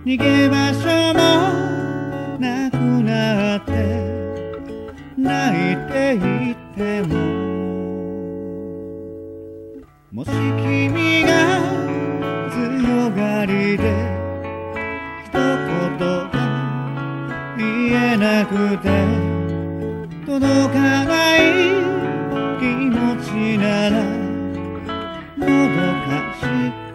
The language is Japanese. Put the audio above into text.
逃げ場所もなくなって泣いていても、もし君が強がりで一言が言えなくて届かない気持ちならもどかして